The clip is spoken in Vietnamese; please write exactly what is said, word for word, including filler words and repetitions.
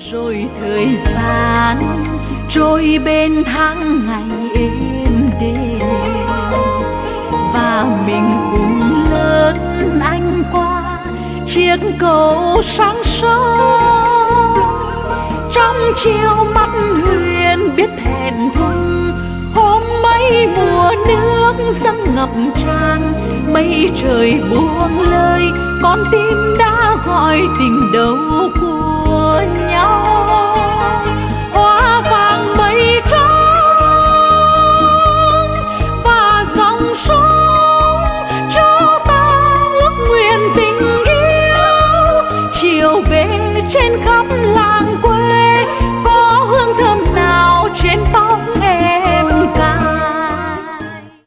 Rồi thời gian trôi bên tháng ngày êm đềm, và mình cùng lớn anh qua chiếc cầu sáng sớm. Trong chiều mắt huyền biết hẹn thùng, hôm mấy mùa nước dâng ngập tràn, mây trời buông lời con tim đã gọi tình đầu cuối.